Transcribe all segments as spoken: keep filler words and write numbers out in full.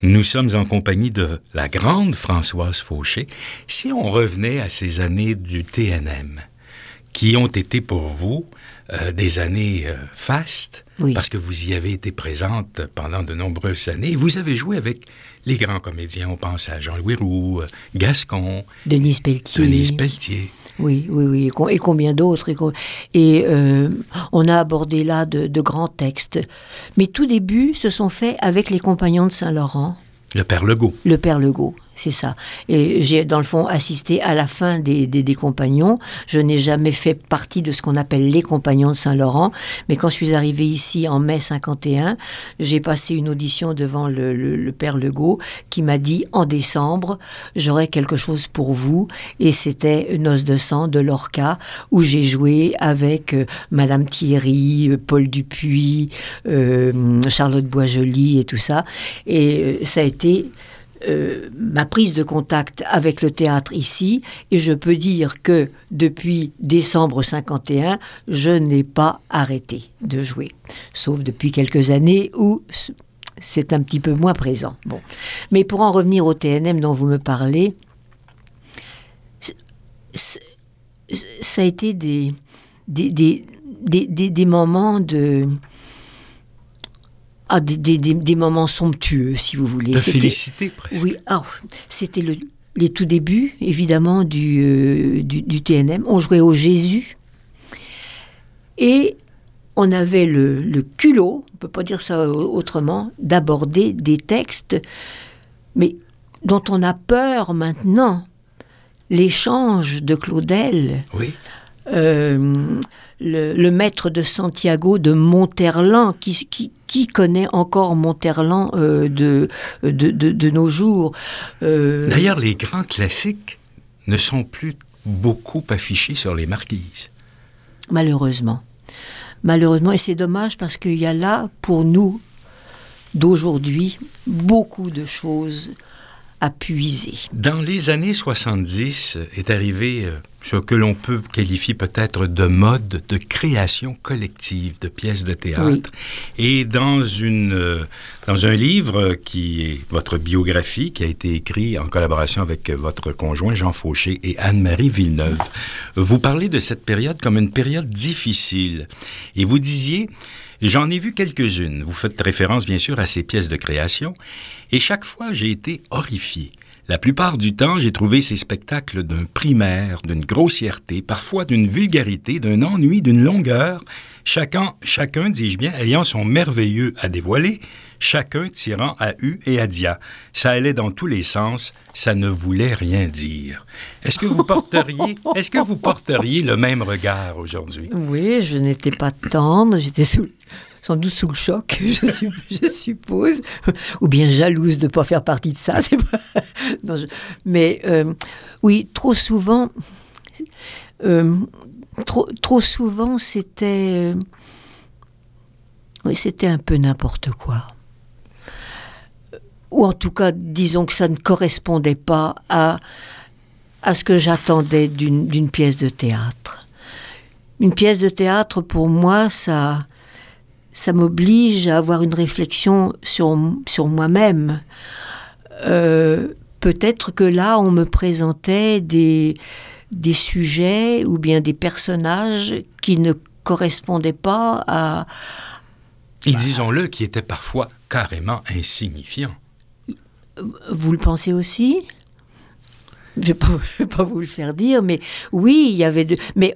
Nous sommes en compagnie de la grande Françoise Fauché. Si on revenait à ces années du T N M, qui ont été pour vous euh, des années euh, fastes, oui. parce que vous y avez été présente pendant de nombreuses années. Vous avez joué avec les grands comédiens. On pense à Jean-Louis Roux, Gascon, Denise Pelletier. Denise Pelletier. Oui, oui, oui, et combien d'autres. Et, et euh, on a abordé là de, de grands textes. Mais tout début se sont faits avec les Compagnons de Saint-Laurent. Le Père Legault. Le Père Legault, c'est ça. Et j'ai, dans le fond, assisté à la fin des, des, des Compagnons. Je n'ai jamais fait partie de ce qu'on appelle les Compagnons de Saint-Laurent. Mais quand je suis arrivée ici en mai cinquante et un, j'ai passé une audition devant le, le, le Père Legault qui m'a dit, en décembre, j'aurai quelque chose pour vous. Et c'était Noces de sang de Lorca, où j'ai joué avec euh, Madame Thierry, euh, Paul Dupuis, euh, Charlotte Boisjoli et tout ça. Et euh, ça a été Euh, ma prise de contact avec le théâtre ici, et je peux dire que depuis décembre cinquante et un, je n'ai pas arrêté de jouer, sauf depuis quelques années où c'est un petit peu moins présent. Bon. Mais pour en revenir au T N M dont vous me parlez, ça a été des, des, des, des, des, des moments de... Ah, des, des, des moments somptueux, si vous voulez. De félicité, presque. Oui, oh, c'était le, les tout débuts, évidemment, du, euh, du, du T N M. On jouait au Jésus. Et on avait le, le culot, on ne peut pas dire ça autrement, d'aborder des textes, mais dont on a peur maintenant. L'échange de Claudel. Oui. Euh, le, le maître de Santiago de Monterland, qui, qui, qui connaît encore Monterland euh, de, de, de, de nos jours. Euh... D'ailleurs, les grands classiques ne sont plus beaucoup affichés sur les marquises. Malheureusement. Malheureusement, et c'est dommage parce qu'il y a là, pour nous, d'aujourd'hui, beaucoup de choses à puiser. Dans les années soixante-dix est arrivé euh, ce que l'on peut qualifier peut-être de mode de création collective de pièces de théâtre. Oui. Et dans, une, euh, dans un livre qui est votre biographie, qui a été écrit en collaboration avec votre conjoint Jean Fauché et Anne-Marie Villeneuve, vous parlez de cette période comme une période difficile. Et vous disiez... J'en ai vu quelques-unes. Vous faites référence, bien sûr, à ces pièces de création. Et chaque fois, j'ai été horrifié. La plupart du temps, j'ai trouvé ces spectacles d'un primaire, d'une grossièreté, parfois d'une vulgarité, d'un ennui, d'une longueur. Chacun, chacun, dis-je bien, ayant son merveilleux à dévoiler, chacun tirant à U et à dia. Ça allait dans tous les sens, ça ne voulait rien dire. Est-ce que vous porteriez, est-ce que vous porteriez le même regard aujourd'hui? Oui, je n'étais pas tendre, j'étais sous, sans doute sous le choc, je, je suppose, ou bien jalouse de ne pas faire partie de ça. C'est pas... non, je... Mais euh, oui, trop souvent... Euh, Trop, trop souvent, c'était, euh, oui, c'était un peu n'importe quoi. Ou en tout cas, disons que ça ne correspondait pas à, à ce que j'attendais d'une, d'une pièce de théâtre. Une pièce de théâtre, pour moi, ça, ça m'oblige à avoir une réflexion sur, sur moi-même. Euh, peut-être que là, on me présentait des... des sujets ou bien des personnages qui ne correspondaient pas à... Et disons-le, qui étaient parfois carrément insignifiants. Vous le pensez aussi? Je ne vais pas, vais pas vous le faire dire, mais oui, il y avait... De, mais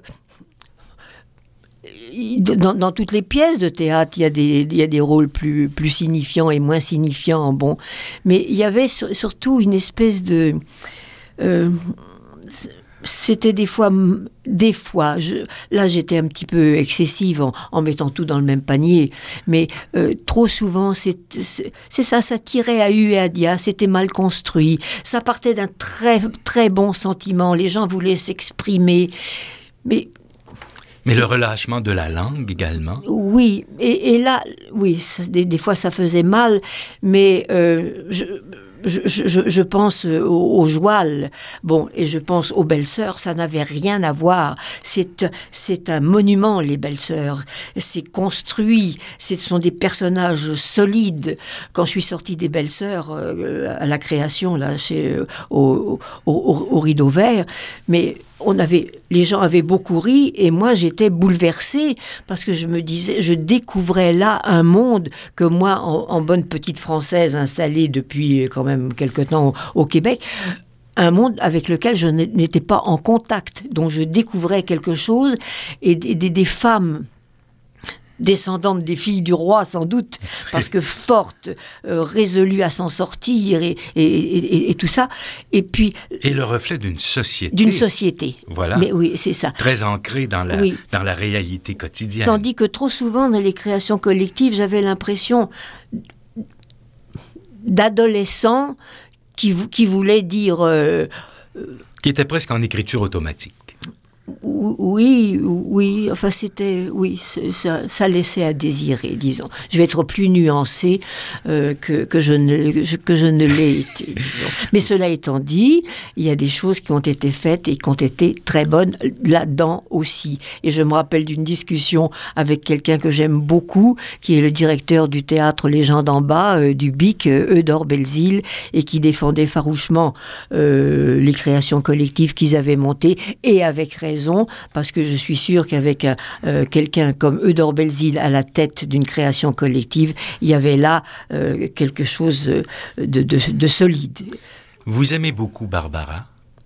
dans, dans toutes les pièces de théâtre, il y a des, il y a des rôles plus, plus signifiants et moins signifiants. Bon. Mais il y avait sur, surtout une espèce de... Euh, C'était des fois, des fois, je, là j'étais un petit peu excessive en, en mettant tout dans le même panier, mais euh, trop souvent c'est, c'est, c'est ça, ça tirait à U et à dia, c'était mal construit, ça partait d'un très, très bon sentiment, les gens voulaient s'exprimer, mais Mais c'est... le relâchement de la langue également. Oui, et, et là, oui, ça, des, des fois ça faisait mal, mais euh, je, je, je, je pense aux, aux joual, bon, et je pense aux belles-sœurs, ça n'avait rien à voir. C'est, c'est un monument, les belles-sœurs. C'est construit, ce sont des personnages solides. Quand je suis sortie des belles-sœurs euh, à la création, là, chez, au, au, au, au Rideau Vert, mais on avait, les gens avaient beaucoup ri et moi j'étais bouleversée parce que je me disais, je découvrais là un monde que moi, en, en bonne petite française installée depuis quand même quelque temps au, au Québec, un monde avec lequel je n'étais pas en contact. Donc je découvrais quelque chose et des, des, des femmes descendante des filles du roi, sans doute, parce que forte, euh, résolue à s'en sortir et, et, et, et tout ça. Et puis... Et le reflet d'une société. D'une société. Voilà. Mais oui, c'est ça. Très ancrée dans la, oui. dans la réalité quotidienne. Tandis que trop souvent, dans les créations collectives, j'avais l'impression d'adolescents qui, qui voulaient dire... Euh, qui étaient presque en écriture automatique. Oui, oui, enfin c'était, oui, ça, ça laissait à désirer, disons. Je vais être plus nuancée euh, que, que, je ne, que je ne l'ai été, disons. Mais cela étant dit, il y a des choses qui ont été faites et qui ont été très bonnes là-dedans aussi. Et je me rappelle d'une discussion avec quelqu'un que j'aime beaucoup, qui est le directeur du théâtre Les gens d'en bas, euh, du B I C, euh, Eudore Belzile, et qui défendait farouchement euh, les créations collectives qu'ils avaient montées, et avec raison. Parce que je suis sûre qu'avec un, euh, quelqu'un comme Eudore Belzile à la tête d'une création collective, il y avait là euh, quelque chose de, de, de solide. Vous aimez beaucoup Barbara?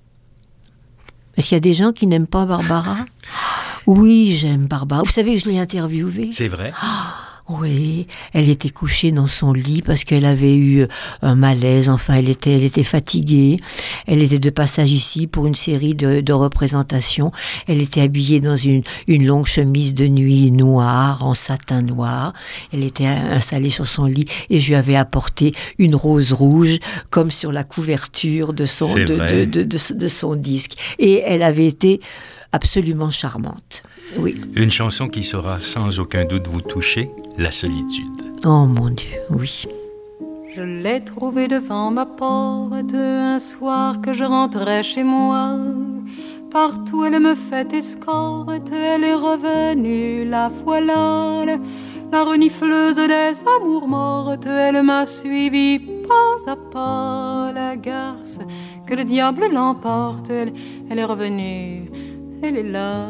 Est-ce qu'il y a des gens qui n'aiment pas Barbara? Oui, j'aime Barbara. Vous savez que je l'ai interviewée. C'est vrai? Oui, elle était couchée dans son lit parce qu'elle avait eu un malaise, enfin elle était, elle était fatiguée. Elle était de passage ici pour une série de, de représentations. Elle était habillée dans une, une longue chemise de nuit noire, en satin noir. Elle était installée sur son lit et je lui avais apporté une rose rouge comme sur la couverture de son, de, de, de, de, de son disque. Et elle avait été absolument charmante. Oui. Une chanson qui saura sans aucun doute vous toucher, La solitude. Oh mon Dieu, oui. Je l'ai trouvée devant ma porte un soir que je rentrais chez moi. Partout elle me fait escorte, elle est revenue, la voilà. La renifleuse des amours mortes, elle m'a suivi pas à pas. La garce, que le diable l'emporte, elle, elle est revenue, elle est là.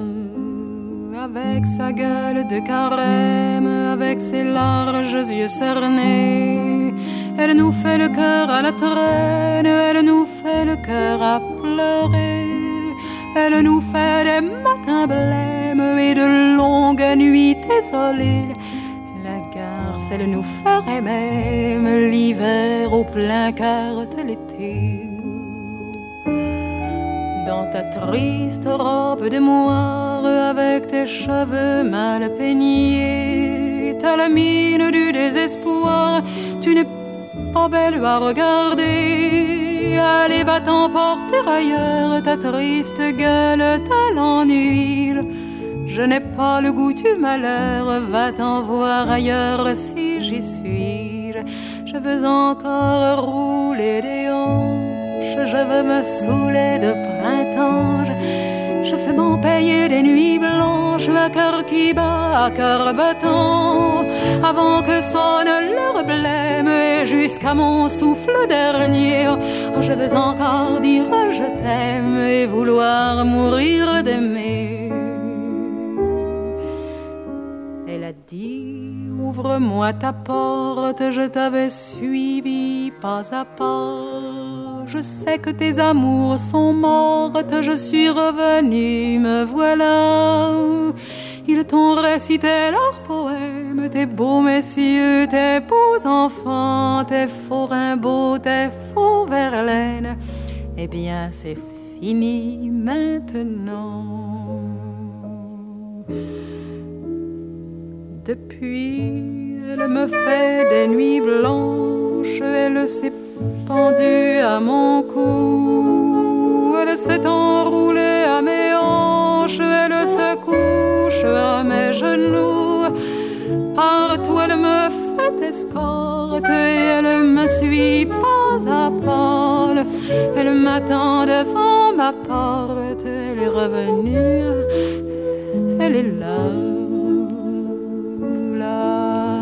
Avec sa gueule de carême, avec ses larges yeux cernés, elle nous fait le cœur à la traîne, elle nous fait le cœur à pleurer. Elle nous fait des matins blêmes et de longues nuits désolées. La garce, elle nous ferait même l'hiver au plein cœur de l'été. Dans ta triste robe de moire, avec tes cheveux mal peignés, t'as la mine du désespoir, tu n'es pas belle à regarder. Allez, va t'emporter ailleurs, ta triste gueule, t'as l'ennui. Je n'ai pas le goût du malheur, va t'en voir ailleurs si j'y suis. Je veux encore rouler des hanches, je veux me saouler de printemps. Je fais m'en payer des nuits blanches, à cœur qui bat, à cœur battant, avant que sonne l'heure blême et jusqu'à mon souffle dernier. Je veux encore dire je t'aime et vouloir mourir d'aimer. Elle a dit ouvre-moi ta porte, je t'avais suivi pas à pas. Je sais que tes amours sont mortes, je suis revenue, me voilà. Ils t'ont récité leurs poèmes, tes beaux messieurs, tes beaux enfants, tes faux rimbaud, tes faux Verlaine. Eh bien, c'est fini maintenant. Depuis, elle me fait des nuits blanches, elle s'est pendue à mon cou, elle s'est enroulée à mes hanches, elle se couche genoux. Partout elle me fait escorte et elle me suit pas à pas. Elle m'attend devant ma porte, elle est revenue, elle est là, la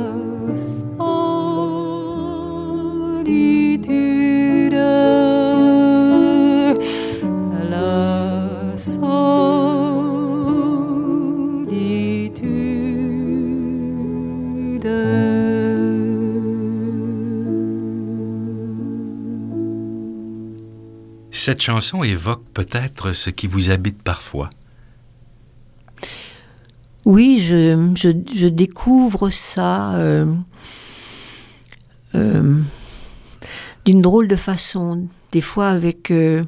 solitude, la solitude. Cette chanson évoque peut-être ce qui vous habite parfois. Oui, je, je, je découvre ça euh, euh, d'une drôle de façon. Des fois avec... Euh,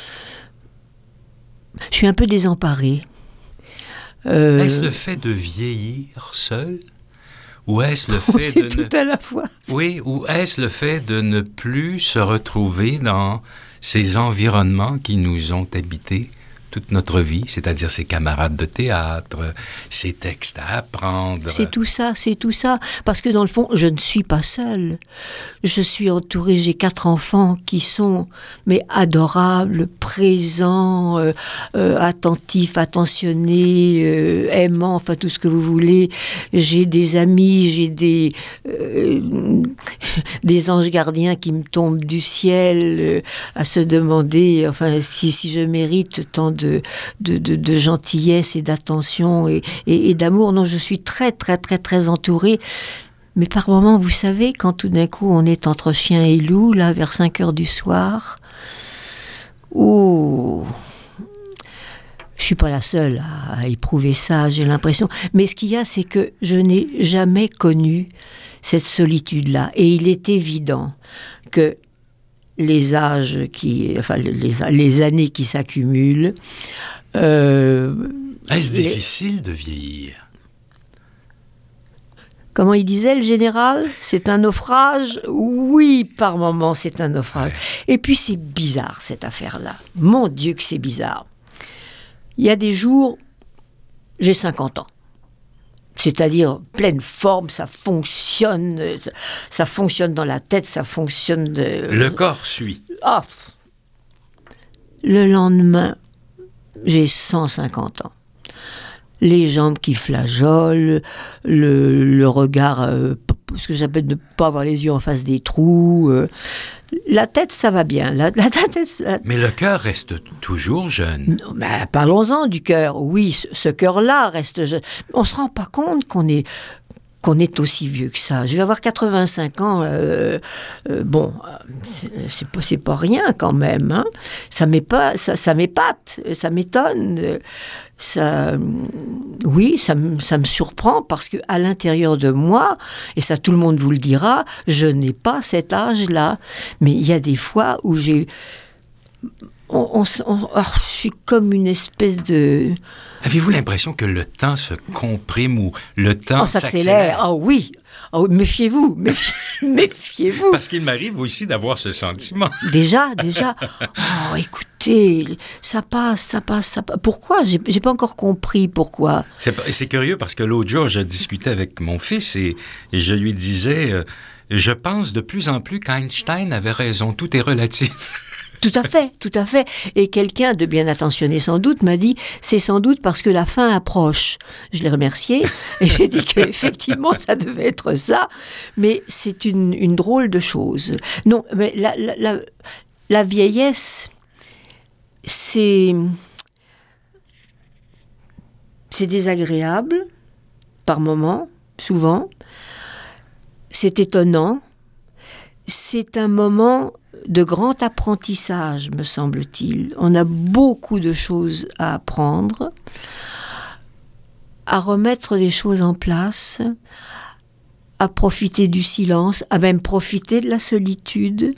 je suis un peu désemparée. Euh, est-ce le fait de vieillir seul? Ou est-ce le fait c'est de... tout ne... à la fois. Oui, ou est-ce le fait de ne plus se retrouver dans ces environnements qui nous ont habités toute notre vie, c'est-à-dire ses camarades de théâtre, ses textes à apprendre. C'est tout ça, c'est tout ça. Parce que dans le fond, je ne suis pas seule. Je suis entourée, j'ai quatre enfants qui sont mais adorables, présents, euh, euh, attentifs, attentionnés, euh, aimants, enfin tout ce que vous voulez. J'ai des amis, j'ai des euh, des anges gardiens qui me tombent du ciel euh, à se demander, enfin si, si je mérite tant de De, de, de, de gentillesse et d'attention et, et, et d'amour. Non, je suis très, très, très, très entourée. Mais par moments, vous savez, quand tout d'un coup, on est entre chien et loup, là, vers cinq heures du soir, ouh, je suis pas la seule à, à éprouver ça, j'ai l'impression. Mais ce qu'il y a, c'est que je n'ai jamais connu cette solitude-là. Et il est évident que les âges qui, enfin les, les années qui s'accumulent. Euh, Est-ce les... difficile de vieillir? Comment il disait le général? C'est un naufrage? Oui, par moments c'est un naufrage. Ouais. Et puis c'est bizarre cette affaire-là. Mon Dieu que c'est bizarre. Il y a des jours, j'ai cinquante ans. C'est-à-dire pleine forme, ça fonctionne, ça fonctionne dans la tête, ça fonctionne... De... Le corps suit. Ah. Le lendemain, j'ai cent cinquante ans. Les jambes qui flageolent, le, le regard, euh, ce que j'appelle ne pas avoir les yeux en face des trous. Euh, la tête, ça va bien. La, la, la tête, la... Mais le cœur reste toujours jeune. Non, mais parlons-en du cœur. Oui, ce, ce cœur-là reste jeune. On ne se rend pas compte qu'on est... qu'on est aussi vieux que ça. Je vais avoir quatre-vingt-cinq ans, euh, euh, bon, c'est, c'est, pas, c'est pas rien quand même. Hein. Ça, m'épate, ça, ça m'épate, ça m'étonne. Ça, oui, ça, ça me surprend parce qu'à l'intérieur de moi, et ça tout le monde vous le dira, je n'ai pas cet âge-là. Mais il y a des fois où j'ai... On, on, on, oh, je suis comme une espèce de... Avez-vous l'impression que le temps se comprime ou le temps oh, s'accélère? Ah oh, oui. Oh, méfiez-vous, méfiez, méfiez-vous. Parce qu'il m'arrive aussi d'avoir ce sentiment. Déjà, déjà. Oh, écoutez, ça passe, ça passe, ça passe. Pourquoi? J'ai, j'ai pas encore compris pourquoi. C'est, c'est curieux parce que l'autre jour, je discutais avec mon fils et, et je lui disais, euh, je pense de plus en plus qu'Einstein avait raison, tout est relatif. Tout à fait, tout à fait. Et quelqu'un de bien attentionné sans doute m'a dit, c'est sans doute parce que la fin approche. Je l'ai remercié et j'ai dit qu'effectivement ça devait être ça, mais c'est une, une drôle de chose. Non, mais la, la, la, la vieillesse, c'est, c'est désagréable par moments, souvent. C'est étonnant. C'est un moment de grand apprentissage, me semble-t-il. On a beaucoup de choses à apprendre, à remettre les choses en place, à profiter du silence, à même profiter de la solitude,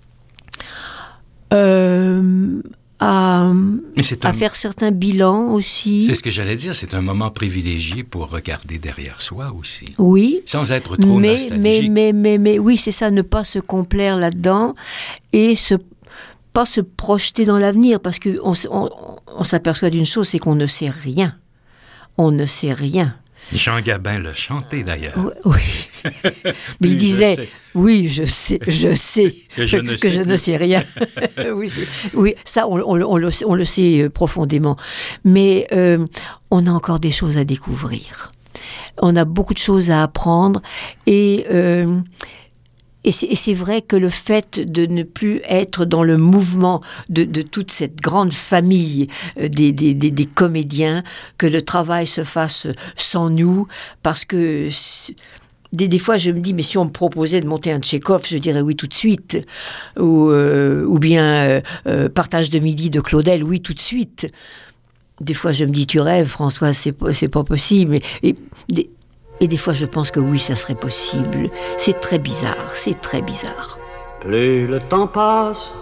euh, à, à un... faire certains bilans aussi. C'est ce que j'allais dire, c'est un moment privilégié pour regarder derrière soi aussi. Oui. Sans être trop mais, nostalgique. Mais, mais, mais, mais, oui, c'est ça, ne pas se complaire là-dedans et se, pas se projeter dans l'avenir, parce qu'on on, on s'aperçoit d'une chose, c'est qu'on ne sait rien. On ne sait rien. Jean Gabin l'a chanté d'ailleurs. Oui. Mais il disait, je oui, je sais, je sais que je ne, que sais, je ne sais rien. oui, oui, ça, on, on, on, le, on le sait profondément. Mais euh, on a encore des choses à découvrir. On a beaucoup de choses à apprendre. Et... Euh, Et c'est, et c'est vrai que le fait de ne plus être dans le mouvement de, de toute cette grande famille des, des, des, des comédiens, que le travail se fasse sans nous, parce que des, des fois je me dis, mais si on me proposait de monter un Tchekhov, je dirais oui tout de suite, ou, euh, ou bien euh, Partage de midi de Claudel, oui tout de suite. Des fois je me dis, tu rêves François, c'est, c'est pas possible. Et, et des, Et des fois, je pense que oui, ça serait possible. C'est très bizarre, c'est très bizarre. Plus le temps passe,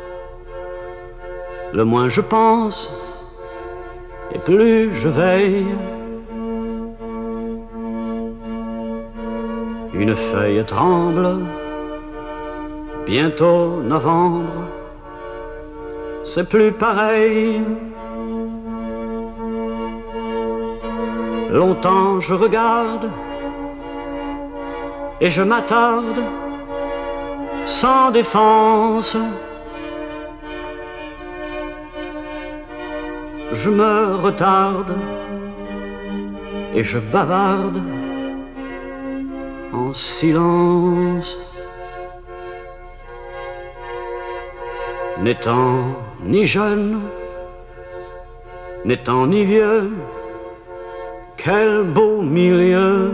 le moins je pense, et plus je veille. Une feuille tremble, bientôt novembre, c'est plus pareil. Longtemps je regarde et je m'attarde sans défense. Je me retarde et je bavarde en silence. N'étant ni jeune, n'étant ni vieux, quel beau milieu.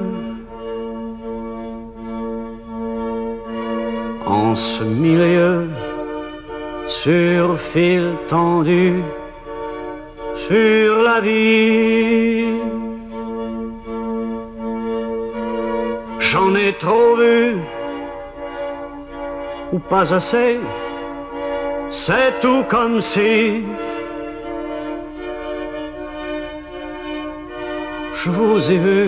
En ce milieu, sur fil tendu, sur la vie, j'en ai trop vu, ou pas assez, c'est tout comme si je vous ai vu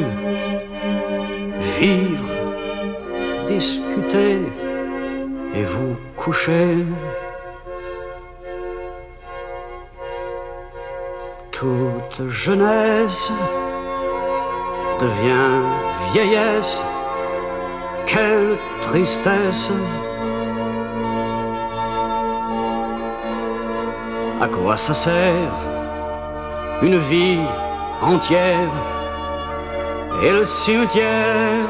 vivre, discuter et vous coucher. Toute jeunesse devient vieillesse, quelle tristesse. À quoi ça sert une vie entière et le cimetière?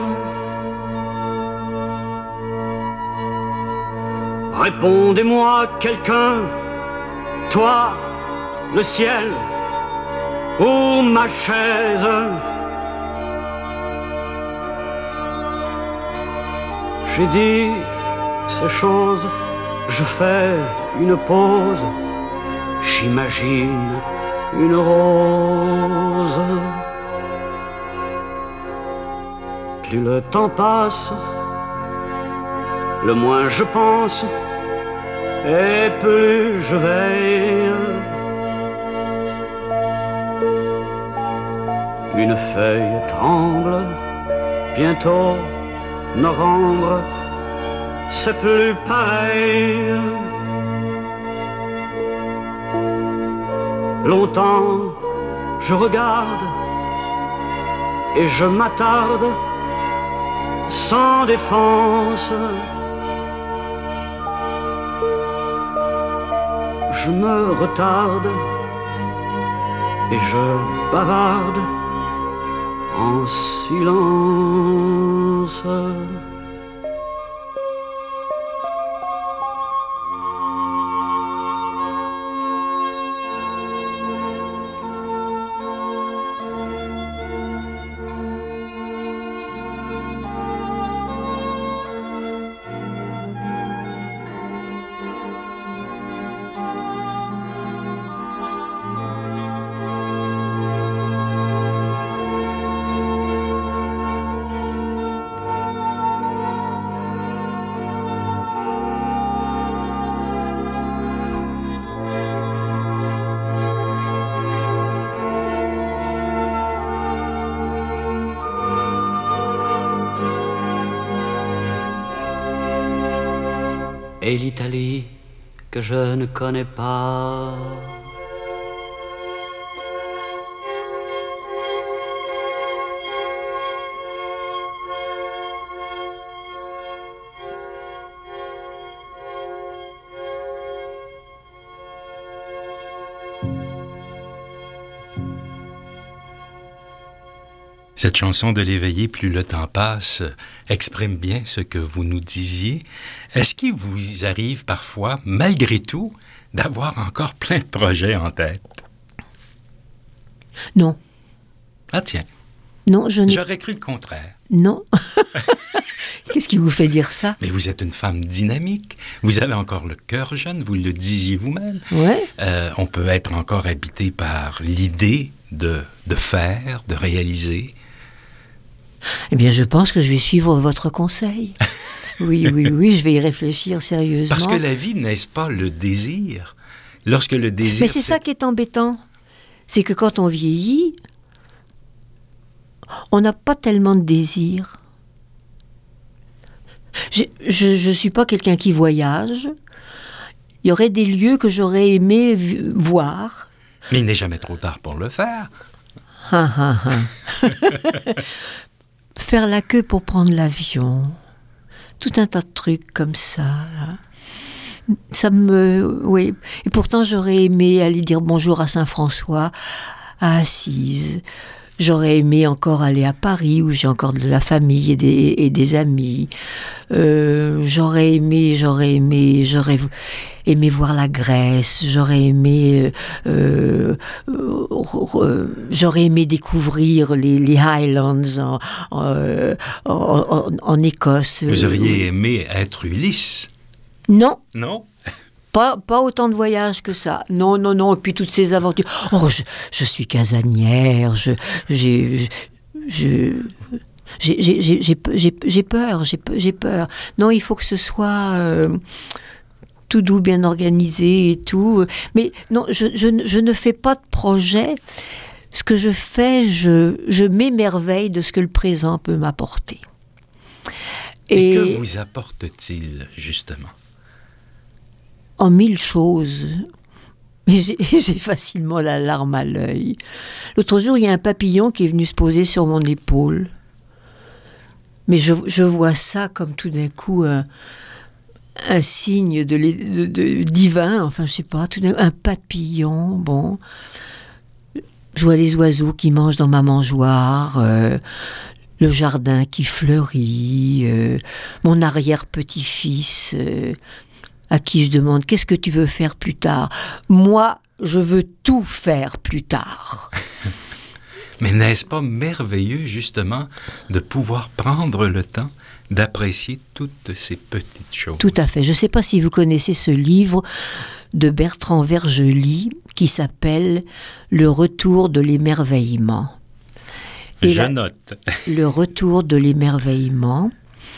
Répondez-moi quelqu'un, toi, le ciel ou ma chaise. J'ai dit ces choses, je fais une pause, j'imagine une rose. Plus le temps passe, le moins je pense, et plus je veille. Une feuille tremble, bientôt novembre, c'est plus pareil. Longtemps je regarde et je m'attarde sans défense. Je me retarde et je bavarde en silence. Et l'Italie que je ne connais pas, Cette chanson de l'éveillé, plus le temps passe, exprime bien ce que vous nous disiez. Est-ce qu'il vous arrive parfois, malgré tout, d'avoir encore plein de projets en tête? Non. Ah tiens. Non, je n'ai... J'aurais cru le contraire. Non. Qu'est-ce qui vous fait dire ça? Mais vous êtes une femme dynamique. Vous avez encore le cœur jeune, vous le disiez vous-même. Ouais. Euh, on peut être encore habité par l'idée de, de faire, de réaliser. Eh bien, je pense que je vais suivre votre conseil. Oui, oui, oui, je vais y réfléchir sérieusement. Parce que la vie, n'est-ce pas le désir? Lorsque le désir... Mais c'est ça qui est embêtant. C'est que quand on vieillit, on n'a pas tellement de désir. Je ne suis pas quelqu'un qui voyage. Il y aurait des lieux que j'aurais aimé v- voir. Mais il n'est jamais trop tard pour le faire. Ah, ah, ah. Faire la queue pour prendre l'avion. Tout un tas de trucs comme ça. Là. Ça me... Oui. Et pourtant, j'aurais aimé aller dire bonjour à Saint-François, à Assise. J'aurais aimé encore aller à Paris, où j'ai encore de la famille et des, et des amis. Euh, j'aurais aimé, j'aurais aimé, j'aurais aimé voir la Grèce. J'aurais aimé, euh, euh, euh, j'aurais aimé découvrir les, les Highlands en, en, en, en, en Écosse. Vous auriez aimé être Ulysse? Non. Non? Pas, pas autant de voyages que ça. Non, non, non. Et puis toutes ces aventures. Oh, je, je suis casanière. Je, j'ai, je, je, j'ai, j'ai, j'ai, j'ai, j'ai, j'ai peur. J'ai, j'ai peur. Non, il faut que ce soit euh, tout doux, bien organisé et tout. Mais non, je, je, je ne fais pas de projet. Ce que je fais, je, je m'émerveille de ce que le présent peut m'apporter. Et, et que vous apporte-t-il, justement? En mille choses. J'ai, j'ai facilement la larme à l'œil. L'autre jour, il y a un papillon qui est venu se poser sur mon épaule. Mais je, je vois ça comme tout d'un coup un, un signe de, de, de divin, enfin je sais pas, tout d'un, un papillon, bon. Je vois les oiseaux qui mangent dans ma mangeoire, euh, le jardin qui fleurit, euh, mon arrière-petit-fils... Euh, à qui je demande « Qu'est-ce que tu veux faire plus tard ?» Moi, je veux tout faire plus tard. Mais n'est-ce pas merveilleux, justement, de pouvoir prendre le temps d'apprécier toutes ces petites choses? Tout à fait. Je ne sais pas si vous connaissez ce livre de Bertrand Vergely qui s'appelle « Le retour de l'émerveillement ». Et je là, note. Le retour de l'émerveillement.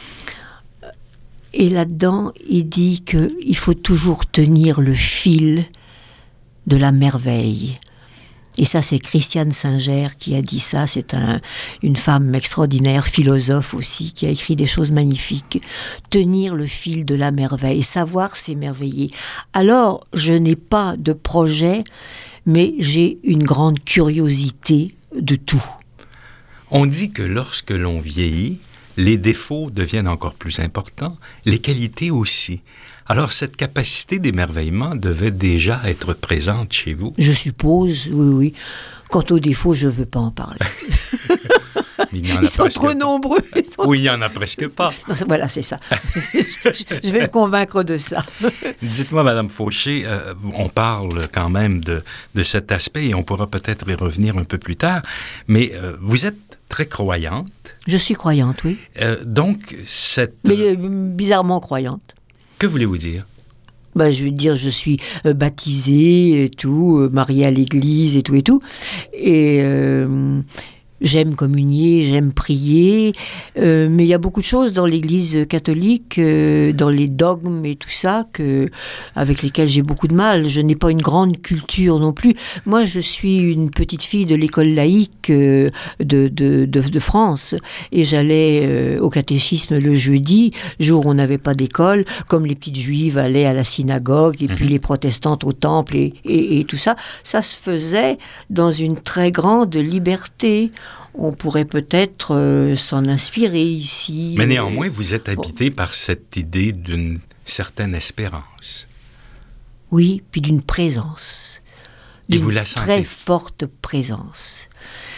Et là-dedans, il dit qu'il faut toujours tenir le fil de la merveille. Et ça, c'est Christiane Singer qui a dit ça. C'est un, une femme extraordinaire, philosophe aussi, qui a écrit des choses magnifiques. Tenir le fil de la merveille, savoir s'émerveiller. Alors, je n'ai pas de projet, mais j'ai une grande curiosité de tout. On dit que lorsque l'on vieillit, les défauts deviennent encore plus importants, les qualités aussi. Alors, cette capacité d'émerveillement devait déjà être présente chez vous? Je suppose, oui, oui. Quant aux défauts, je ne veux pas en parler. Mais il y en a Ils sont trop pas. nombreux. Ils sont... Oui, il n'y en a presque pas. Non, voilà, c'est ça. Je vais me convaincre de ça. Dites-moi, Madame Fauché, euh, on parle quand même de, de cet aspect et on pourra peut-être y revenir un peu plus tard, mais euh, vous êtes très croyante. Je suis croyante, oui. Euh, donc, cette... Mais euh, bizarrement croyante. Que voulez-vous dire? Ben, je veux dire, je suis euh, baptisée et tout, euh, mariée à l'église et tout et tout. Et euh, j'aime communier, j'aime prier. Euh, mais il y a beaucoup de choses dans l'église catholique, euh, dans les dogmes et tout ça, que, avec lesquels j'ai beaucoup de mal. Je n'ai pas une grande culture non plus. Moi, je suis une petite fille de l'école laïque euh, de, de, de, de France. Et j'allais euh, au catéchisme le jeudi, jour où on n'avait pas d'école, comme les petites juives allaient à la synagogue, et mmh. puis les protestantes au temple et, et, et tout ça. Ça se faisait dans une très grande liberté. On pourrait peut-être euh, s'en inspirer ici. Mais néanmoins, vous êtes habité bon. par cette idée d'une certaine espérance. Oui, puis d'une présence. Et d'une vous la sentez? Très forte présence.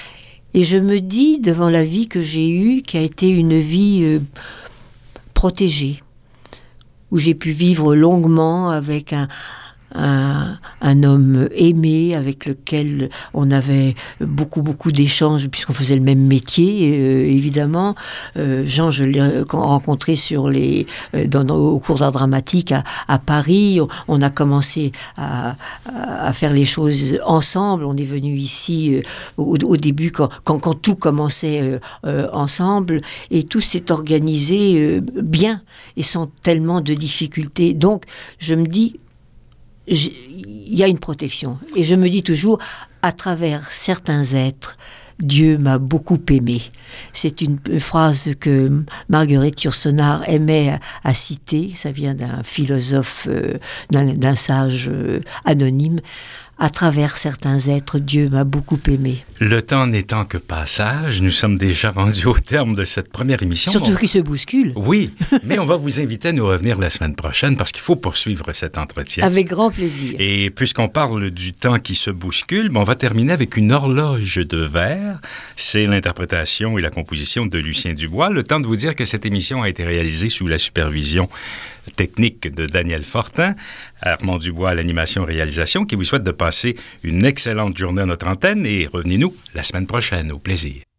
Et je me dis, devant la vie que j'ai eue, qui a été une vie euh, protégée, où j'ai pu vivre longuement avec un, un, un homme aimé, avec lequel on avait beaucoup, beaucoup d'échanges, puisqu'on faisait le même métier, euh, évidemment. Euh, Jean, je l'ai rencontré sur les, euh, dans, dans, au cours d'art dramatique à, à Paris. On, on a commencé à, à faire les choses ensemble. On est venu ici euh, au, au début, quand, quand, quand tout commençait euh, euh, ensemble, et tout s'est organisé euh, bien, et sans tellement de difficultés. Donc, je me dis, il y a une protection. Et je me dis toujours, à travers certains êtres, Dieu m'a beaucoup aimé. C'est une phrase que Marguerite Yourcenar aimait à, à citer. Ça vient d'un philosophe, euh, d'un, d'un sage euh, anonyme. À travers certains êtres, Dieu m'a beaucoup aimé. Le temps n'étant que passage, nous sommes déjà rendus au terme de cette première émission. Surtout on... qu'il se bouscule. Oui, mais on va vous inviter à nous revenir la semaine prochaine parce qu'il faut poursuivre cet entretien. Avec grand plaisir. Et puisqu'on parle du temps qui se bouscule, on va terminer avec une horloge de verre. C'est l'interprétation et la composition de Lucien Dubois. Le temps de vous dire que cette émission a été réalisée sous la supervision technique de Daniel Fortin, Armand Dubois à l'animation-réalisation, qui vous souhaite de passer une excellente journée à notre antenne et revenez-nous la semaine prochaine. Au plaisir.